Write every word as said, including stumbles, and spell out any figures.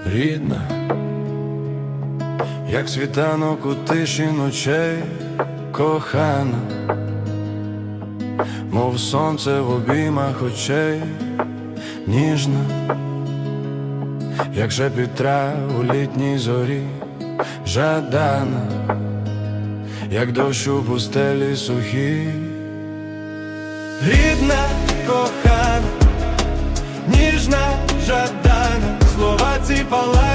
Рідна, як світанок у тиші ночей, кохана, мов сонце в обіймах очей, ніжна, як шепіт трав у літній зорі, жадана, як дощ у пустелі сухій. Рідна, кохана, ніжна, жадана, слова ці палають